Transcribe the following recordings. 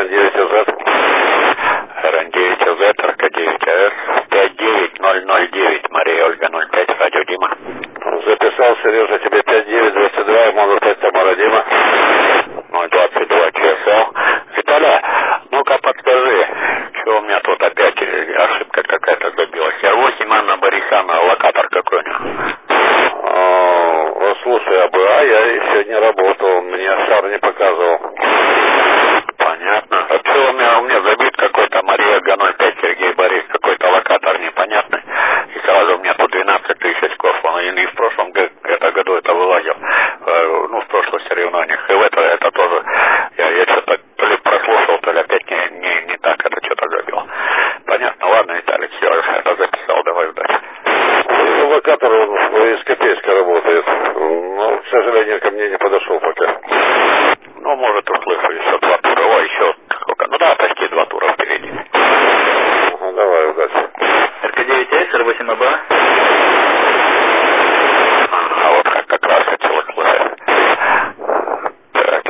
РН9ОЗ. РН9ОЗ, РК9АС, 59009, Мария Ольга 05, радио Дима. Записал, Сережа, тебе 5922, Монур 5, Тамара Дима. 022 ЧСЛ. Виталя, ну-ка подскажи, что у меня тут опять ошибка какая-то добилась. R8 Анна Борисовна, локатор какой у него? Слушай, АБА я еще не работал, мне шар не показывал. Понятно. А что у меня забит какой-то Мария Г05, Сергей Борис, какой-то локатор непонятный. И сразу у меня тут 12 тысяч очков. Он и в прошлом году это выладил. Ну, в прошлых соревнованиях. И в это тоже. Я что-то то ли прослушал, то ли опять не так это что-то забил. Понятно. Ладно, Виталий, все, это записал, давай удачи. Локатор он из Копейска работает. Но, к сожалению, ко мне не подошел пока. Ну, может, услышу еще 2 тура. Ой, еще сколько? Ну да, почти 2 тура впереди. Давай, удачи. РК9С, R8АБА. А вот как раз хотел услышать. Так,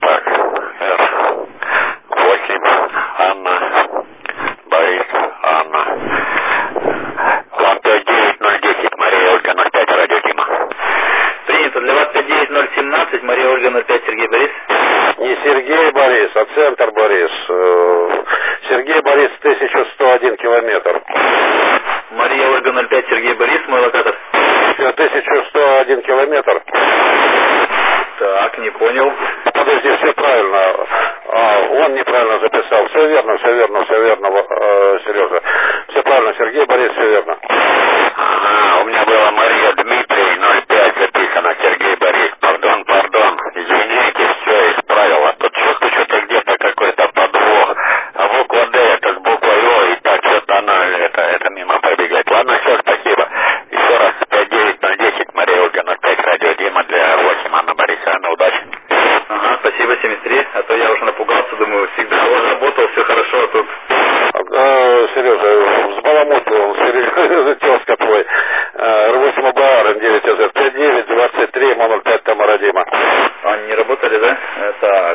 R8, Анна, Борис, Анна. Вам 59010, Мария Ольга 05, радио Дима. Принято. Для вас 59017, Мария Ольга 05, Сергей Борис. Не Сергей Борис, а центр Борис. Сергей Борис 1101 километр. Мария Ольга 05, Сергей Борис, мой локатор. 1101 километр. Так, не понял. Подожди, все правильно. Он неправильно записал. Все верно, Сережа. Все правильно, Сергей Борис, все верно. Ага, у меня была Мария Дмитрий 05 записано, Сергей Борис. Пардон. Извините, все исправила. Тут чувствую, что-то где-то какой-то подвох. А буква Д это с буквой О, и так что-то она это мимо пробегает. Ладно, все, спасибо. Еще раз 59010, Мария Ольга 05, радио Дима, для 8 Анна Борисовна. Удачи. Ага, спасибо, 73. А то я уже напугался, думаю, всегда он работал, все хорошо, а тут... Сережа, взбаламутил он, тезка твой. R8 АБА, РН9ОЗ, 5923, Монур 5, Тамара Дима. Они не работали, да? Так,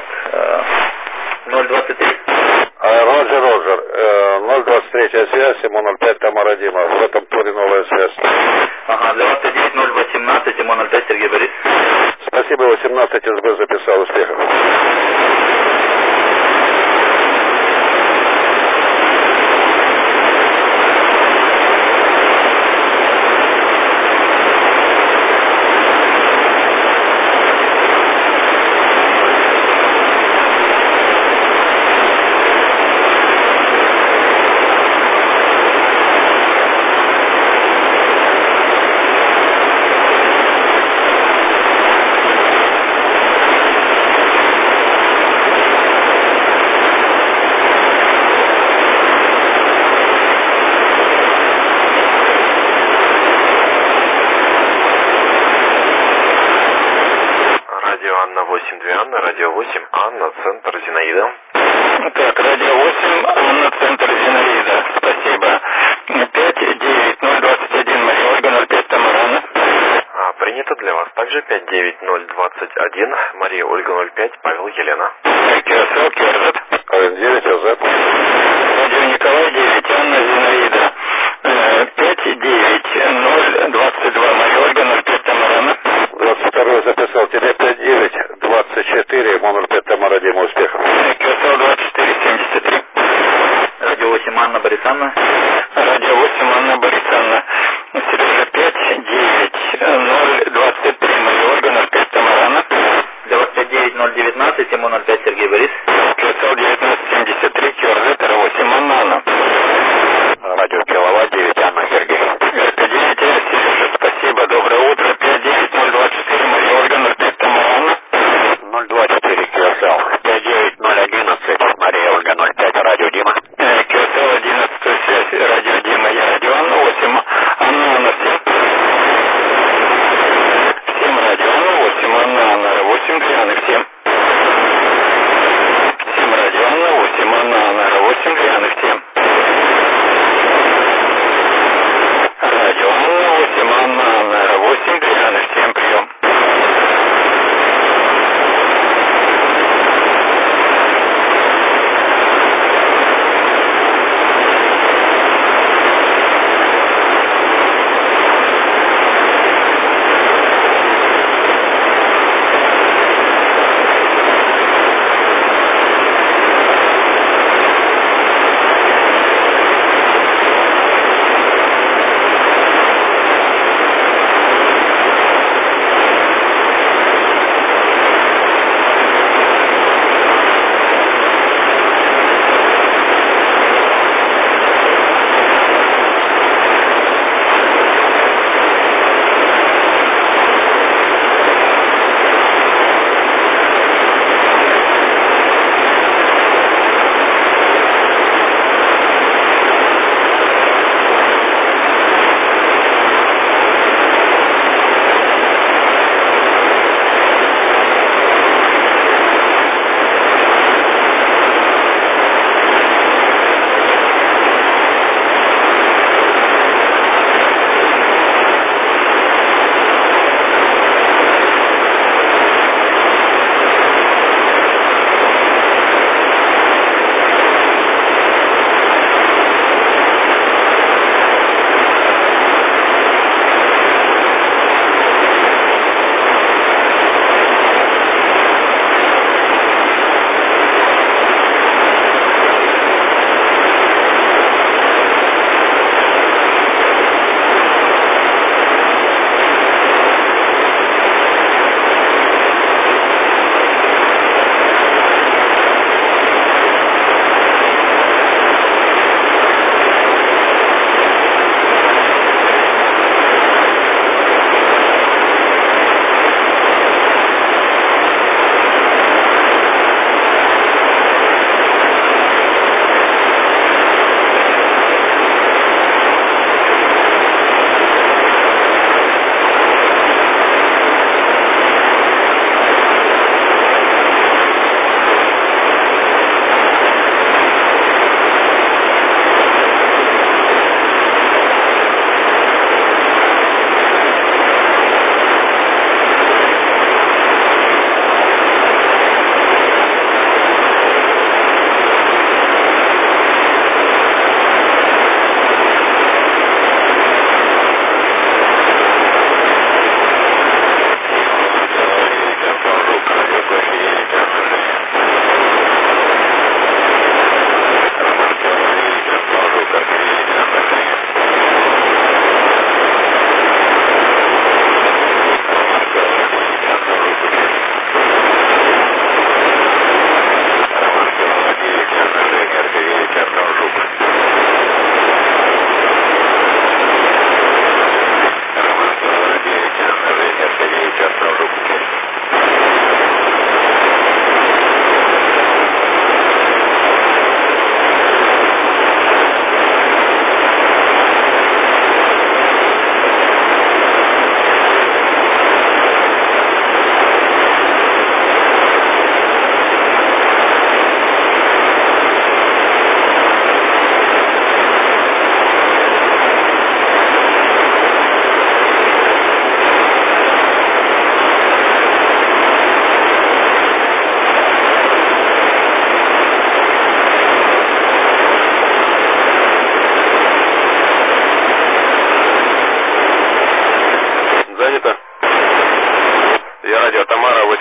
023. Роджер, 023 связь, Монур 5, Тамара Дима. В этом туре новая связь. Ага, для вас 59018, Мо 05, Сергей Борис. Спасибо, 18 СБ записал. Успехов. Радио 8, Анна, центр Зинаида. Так, радио 8, Анна, центр Зинаида. Спасибо. 59021, Мария Ольга 05, Тамарана. Принято для вас также 59021, Мария Ольга 05, Павел Елена. КСЛ, КРЗ. РН9ОЗ. Радио Николай 9, Анна, Зинаида. 59022, Мария Ольга 05, Тамарана. 22 записал. Тебе 5924, Монур 5, Тамара Дима. Успехов. КСЛ 2473. Радио 8, Анна Борисовна. Радио 8, Анна Борисовна. Сережа 59023, Мария Ольга 05, Тамарана. Для вас 59019, Мо 05, Сергей Борис. КСЛ 1973, КРЗ, 8 Анна. Радио Киловатт 9, Анна, Сергей. РК9, Сережа, спасибо, доброе утро. 59024, Мария Ольга 05, Тамарана. 024, КСЛ. 59011, Мария Ольга 05, радио Дима. КСЛ 11, связь, радио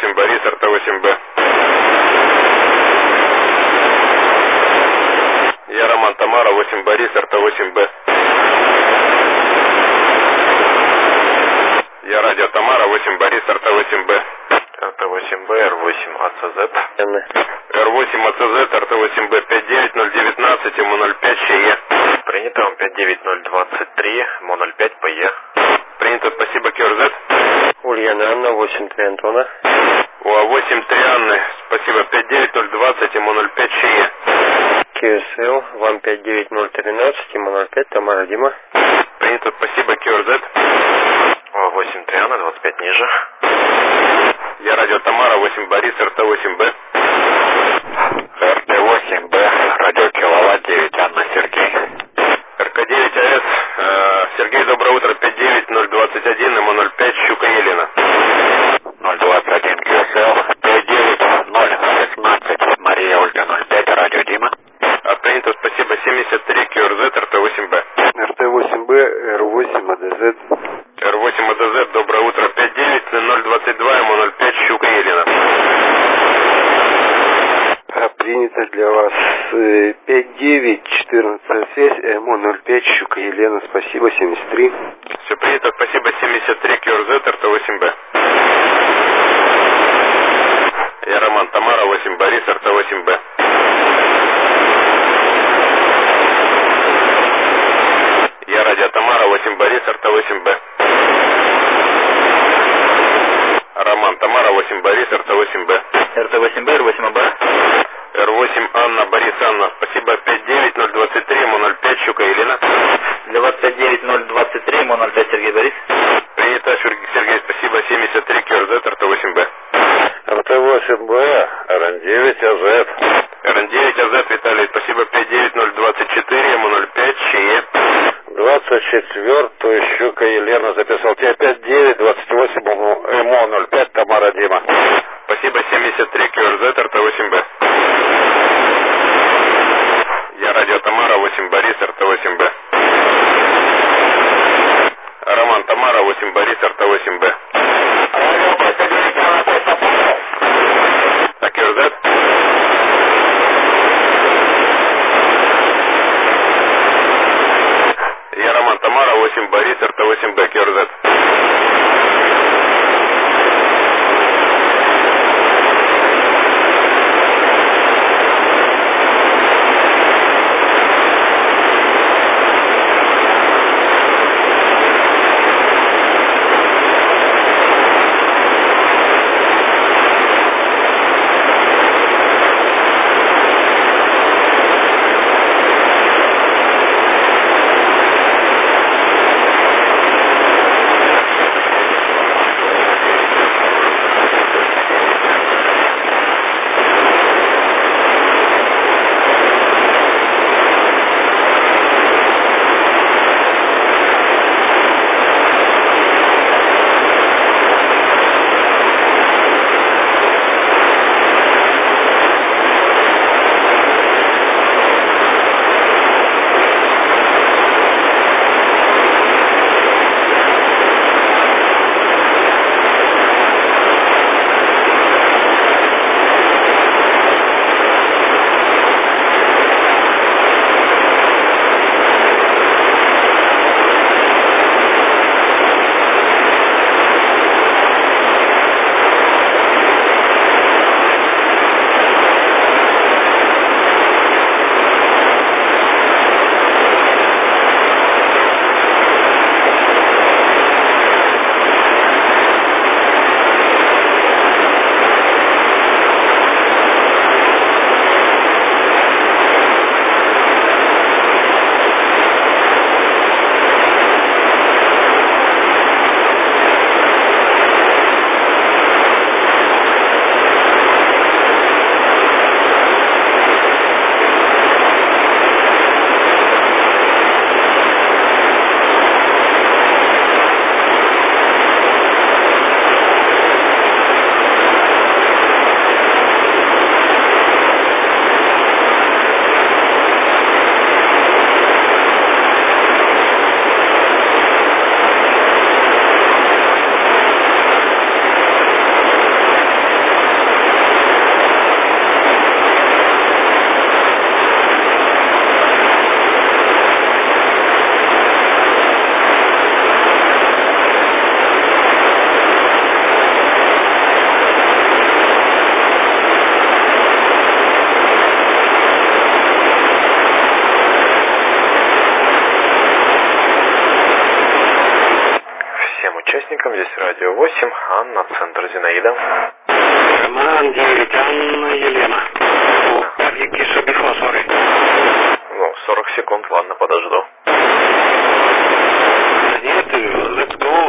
8 Борис, РТ-8Б. Я Роман, Тамара, 8 Борис, РТ-8Б. Я радио Тамара, 8 Борис, РТ-8Б. РТ-8Б, Р8 АЦЗ. Р8 АЦЗ, РТ-8Б, 59019, МО-05 ЧЕ. Принято, вам 59023, МО-05 ПЕ. Принято, спасибо, КРЗ. Ульяна Анна, 8-3 Антона. УА-8-3 Анны, спасибо, 59020, МО-05 ЧЕ. КСЛ, вам 59013, МО-05, Тамара Дима. Принято, спасибо, КРЗ. УА-8-3 Анна, 25 ниже. Я радио Тамара, 8 Борис, РТ-8Б. РТ-8Б, радио Киловатт 9, Анна, Сергей. РК-9 АС, Сергей, доброе утро, 59021, МО-05, Щука Елена. 021 КСЛ, 59016, Мария Ольга, 05, радио Дима. Принято, спасибо, 73 КРЗ, РТ-8Б. РТ-8Б, Р8 АДЗ. Р8 АДЗ, доброе утро, 59022, МО-05, Щука Елена. Принято для вас 5914 связь, МО-05, Щука Елена, спасибо, 73. Все принято, спасибо, 73 КРЗ, РТ-8Б. Я Роман, Тамара, 8 Борис, РТ-8Б. Я радио Тамара, 8 Борис, РТ-8Б. Роман, Тамара, 8 Борис, РТ-8Б. РТ-8Б, Р8 АБ. Р8 Анна, Борис, Анна, спасибо, 59023, МО-05, Щука Елена. Для вас 59023, МО-05, Сергей Борис. Принято, Сергей, спасибо, 73 КРЗ, РТ-8Б. РТ-8Б, РН9 АЗ. РН9 АЗ, Виталий, спасибо, 59024, МО-05, ЧЕ. 24 Щука Елена, записал тебя 5928, МО-05, Тамара Дима. Спасибо, 73 КРЗ, РТ-8Б. Я радио Тамара, 8 Борис, РТ-8Б. Роман, Тамара, 8 Борис, РТ-8Б. Так, КРЗ. Я Роман, Тамара, 8 Борис, РТ-8Б, КРЗ. здесь радио 8, Анна, центр Зинаида. Роман 9, Анна, Елена. Ну, 40 секунд, ладно, подожду. Нет, let's go.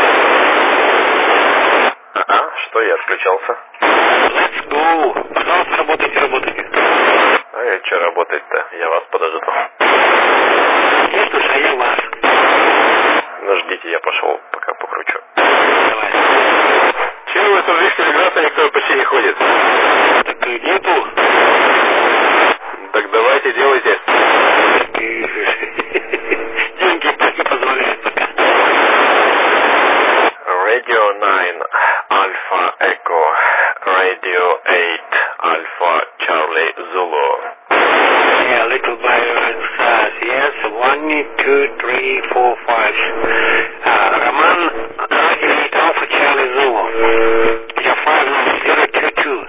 Ага, что я отключался? Let's go. Пожалуйста, работайте. А я что работать-то? Я вас подожду. Нет уж, а я вас. Ну, ждите, я пошел, пока покручу. Давай. Чего вы тут решили играться, никто почти не ходит? Так нету. Так давайте, делайте. Деньги не позволяют пока. Radio 9, Alpha Echo, Radio 8, Alpha Charlie Zulu. Yeah, little by yes, 1, 2, 3, 4, 5. Roman, Radio 8, Alpha Charlie Zulu. Your 59022,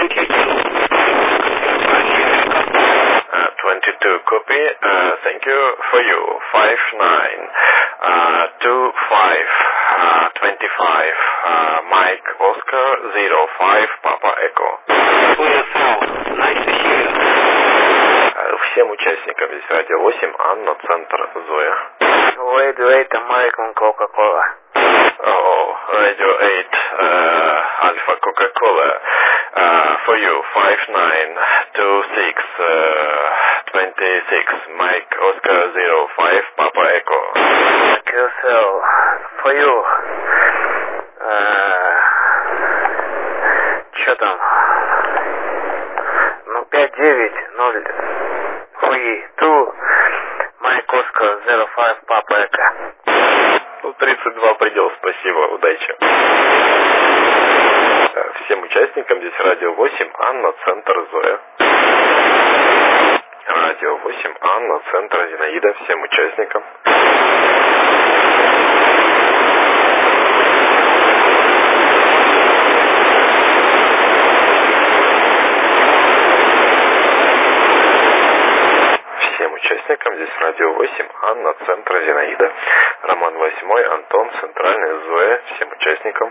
22 copy, thank you for you. 59, 25, 25, Mike Oscar 05, Papa Echo. Nice to hear you. Всем участникам здесь радио 8, Анна, центр Зоя. Wait, American Coca-Cola. Oh, Radio 8, Alpha Coca-Cola. For you, 5926, 26, Mike Oscar 05, Papa Echo. QSL. For you. Что там? 590. Хуи. Ту. Mike Oscar 05, Papa Echo. 32 предел, спасибо, удачи. Всем участникам здесь радио 8, Анна, центр Зоя. Радио 8, Анна, центр Зинаида, всем участникам. Всем участникам здесь радио 8, Анна, центр Зинаида. Роман 8, Антон, центральная Зоя, всем участникам.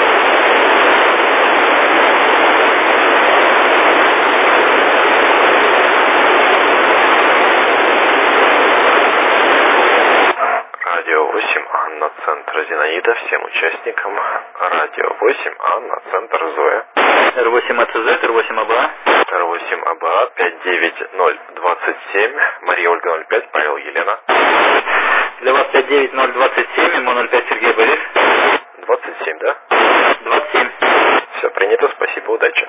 Радио 8, Анна, центр Зинаида, всем участникам. Радио 8, Анна, центр Зоя. R8 АЦЗ, R8 АБА. R8 АБА 59027, Мария Ольга 05, Павел Елена. Для вас 59027, МО 05 Сергей Борис. 27, да? 27. Все принято, спасибо, удачи.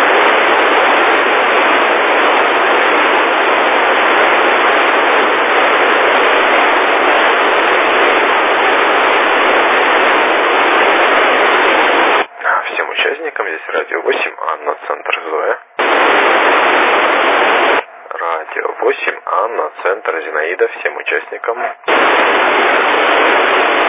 Всем участникам здесь радио 8, Анна, центр Зоя. Радио 8, Анна, центр Зинаида, всем участникам.